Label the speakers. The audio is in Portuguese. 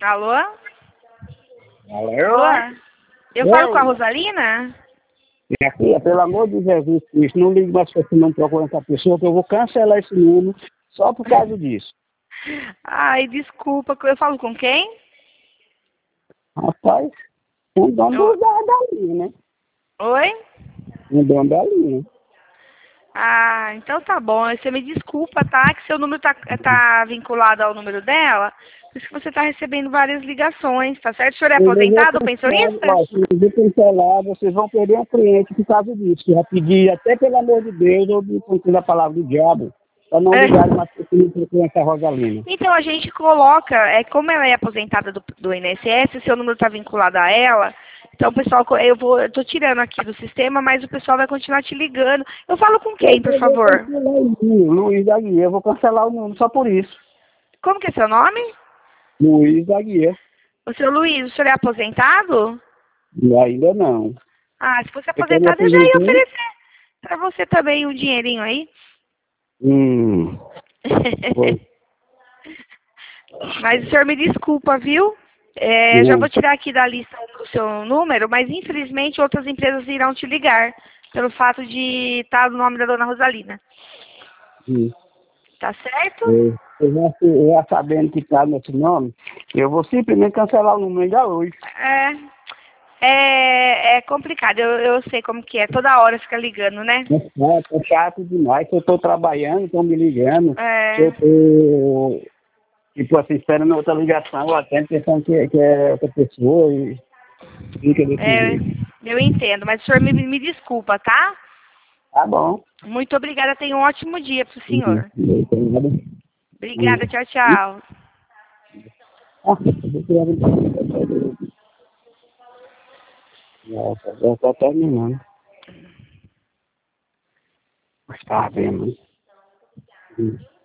Speaker 1: Alô?
Speaker 2: Alô?
Speaker 1: Alô? Eu falo com a Rosalina?
Speaker 2: Minha filha, pelo amor de Jesus Cristo, não ligue mais pra você não procurando essa pessoa, que eu vou cancelar esse número só por causa disso.
Speaker 1: Ai, desculpa, eu falo com quem?
Speaker 2: Rapaz, um dono da linha, né?
Speaker 1: Oi?
Speaker 2: Um dono da linha.
Speaker 1: Ah, então tá bom. Você me desculpa, tá? Que seu número tá vinculado ao número dela. Por isso que você tá recebendo várias ligações, tá certo? O senhor é aposentado, pensionista?
Speaker 2: Eu vou cancelar, vocês vão perder um cliente por causa disso. Eu já pedi, até pelo amor de Deus, eu me contei a palavra do diabo, para não ligar mais para essa Rosalina.
Speaker 1: Então a gente coloca, como ela é aposentada do INSS, seu número está vinculado a ela, então pessoal, eu tô tirando aqui do sistema, mas o pessoal vai continuar te ligando. Eu falo com quem, por favor?
Speaker 2: Luiz da Guia, eu vou cancelar o número só por isso.
Speaker 1: Como que é seu nome?
Speaker 2: Luiz da Guia.
Speaker 1: O seu Luiz, o senhor é aposentado?
Speaker 2: Ainda não.
Speaker 1: Ah, se fosse
Speaker 2: Você quer me
Speaker 1: aposentado, eu já ia
Speaker 2: aposentar?
Speaker 1: oferecer para você também um dinheirinho aí.
Speaker 2: Foi.
Speaker 1: Mas o senhor me desculpa, viu? Já vou tirar aqui da lista o seu número, mas infelizmente outras empresas irão te ligar pelo fato de estar no nome da dona Rosalina. Tá certo?
Speaker 2: Eu já sabendo que está nesse nome, eu vou simplesmente cancelar o número ainda hoje.
Speaker 1: É complicado, eu sei como que é. Toda hora fica ligando, né?
Speaker 2: É chato demais. Se eu estou trabalhando, estão me ligando. Se eu
Speaker 1: É,
Speaker 2: estou, tipo assim, esperando outra ligação, eu atendo pensando que é outra pessoa e fica desse
Speaker 1: é,
Speaker 2: jeito.
Speaker 1: eu entendo, mas o senhor me desculpa, tá?
Speaker 2: Tá bom.
Speaker 1: Muito obrigada, tenha um ótimo dia pro senhor.
Speaker 2: Não tem nada.
Speaker 1: Obrigada, tchau, tchau.
Speaker 2: Já está terminando. Mas tá vendo.